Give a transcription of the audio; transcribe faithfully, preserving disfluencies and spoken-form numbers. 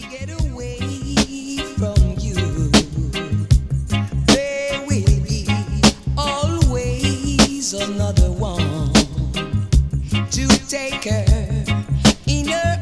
get away from you, there will be always another one to take her in her